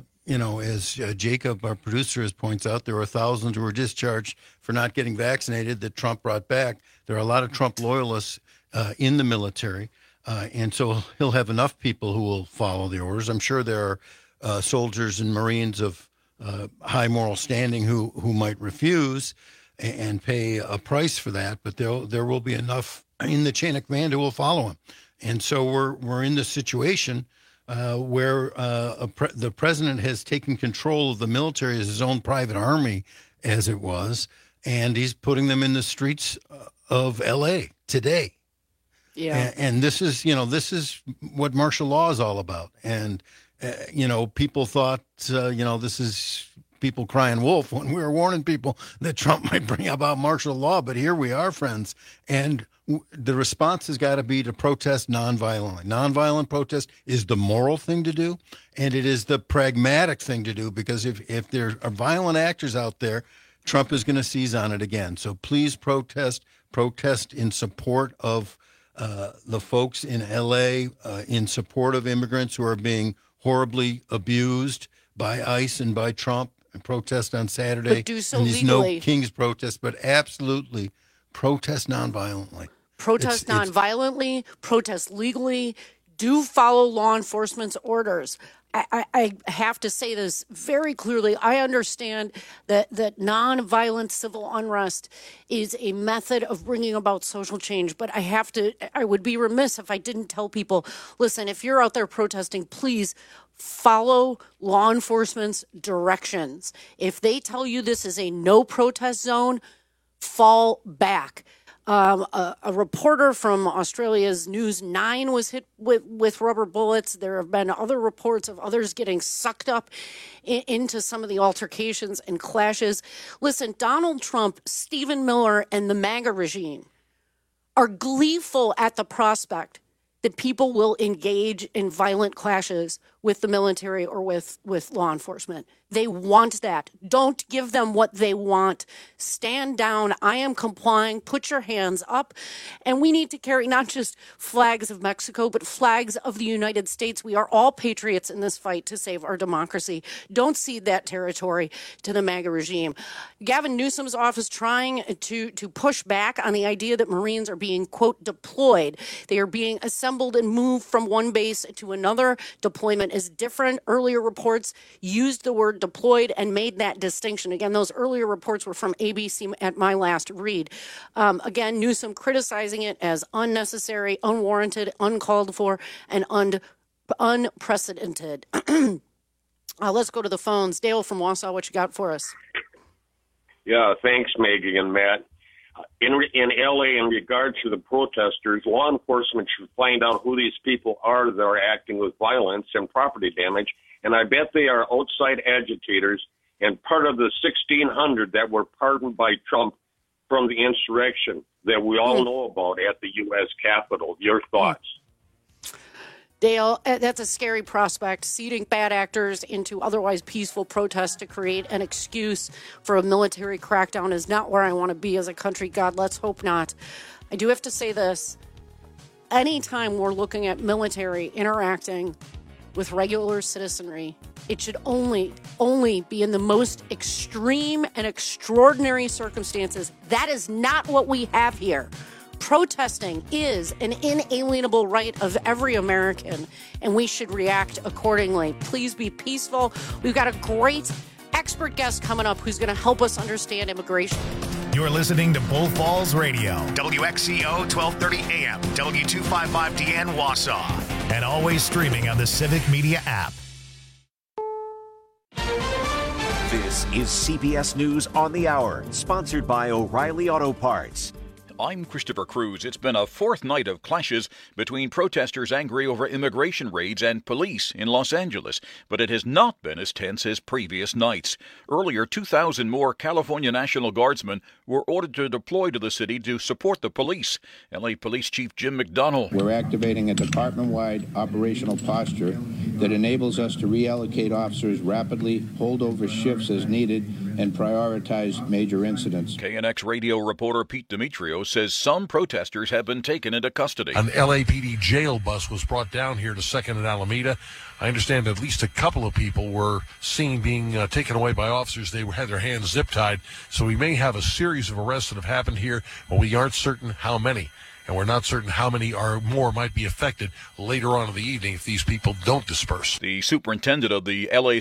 as Jacob, our producer, points out, there are thousands who were discharged for not getting vaccinated that Trump brought back. There are a lot of Trump loyalists in the military. And so he'll have enough people who will follow the orders. I'm sure there are soldiers and Marines of high moral standing who might refuse and pay a price for that, but there will be enough in the chain of command who will follow him. And so we're in this situation where the president has taken control of the military as his own private army, as it was, and he's putting them in the streets of L.A. today. Yeah, and this is what martial law is all about. And people thought, this is people crying wolf when we were warning people that Trump might bring about martial law. But here we are, friends. And the response has got to be to protest nonviolently. Nonviolent protest is the moral thing to do, and it is the pragmatic thing to do, because if there are violent actors out there, Trump is going to seize on it again. So please protest in support of the folks in L.A., in support of immigrants who are being horribly abused by ICE and by Trump, and protest on Saturday. But do so and these legally. No King's protest, but absolutely protest nonviolently. Protest nonviolently, protest legally, do follow law enforcement's orders. I have to say this very clearly. I understand that nonviolent civil unrest is a method of bringing about social change, but I would be remiss if I didn't tell people, listen, if you're out there protesting, please follow law enforcement's directions. If they tell you this is a no protest zone, fall back. A reporter from Australia's News 9 was hit with rubber bullets. There have been other reports of others getting sucked up into some of the altercations and clashes. Listen, Donald Trump, Stephen Miller, and the MAGA regime are gleeful at the prospect that people will engage in violent clashes with the military or with law enforcement. They want that. Don't give them what they want. Stand down. I am complying. Put your hands up. And we need to carry not just flags of Mexico, but flags of the United States. We are all patriots in this fight to save our democracy. Don't cede that territory to the MAGA regime. Gavin Newsom's office trying to push back on the idea that Marines are being, quote, deployed. They are being assembled and moved from one base to another. Deployment is different. Earlier reports used the word deployed and made that distinction. Again, those earlier reports were from ABC at my last read. Again, Newsom criticizing it as unnecessary, unwarranted, uncalled for, and unprecedented. Let's go to the phones. Dale from Wausau, what you got for us? Yeah, thanks, Maggie and Matt. In L.A., in regards to the protesters, law enforcement should find out who these people are that are acting with violence and property damage. And I bet they are outside agitators and part of the 1,600 that were pardoned by Trump from the insurrection that we all know about at the U.S. Capitol. Your thoughts? Dale, that's a scary prospect, seeding bad actors into otherwise peaceful protests to create an excuse for a military crackdown is not where I want to be as a country. God, let's hope not. I do have to say this. Anytime we're looking at military interacting with regular citizenry, it should only be in the most extreme and extraordinary circumstances. That is not what we have here. Protesting is an inalienable right of every American, and we should react accordingly. Please be peaceful. We've got a great expert guest coming up who's going to help us understand immigration. You're listening to Bull Falls Radio, WXCO 1230 AM, W255DN Wausau, and always streaming on the Civic Media app. This is CBS News on the Hour, sponsored by O'Reilly Auto Parts. I'm Christopher Cruz. It's been a fourth night of clashes between protesters angry over immigration raids and police in Los Angeles, but it has not been as tense as previous nights. Earlier, 2,000 more California National Guardsmen were ordered to deploy to the city to support the police. LA Police Chief Jim McDonnell. We're activating a department-wide operational posture that enables us to reallocate officers rapidly, hold over shifts as needed, and prioritize major incidents. KNX radio reporter Pete Demetriou says some protesters have been taken into custody. An LAPD jail bus was brought down here to 2nd and Alameda. I understand at least a couple of people were seen being taken away by officers. They had their hands zip-tied. So we may have a series of arrests that have happened here, but we aren't certain how many. And we're not certain how many or more might be affected later on in the evening if these people don't disperse. The superintendent of the LA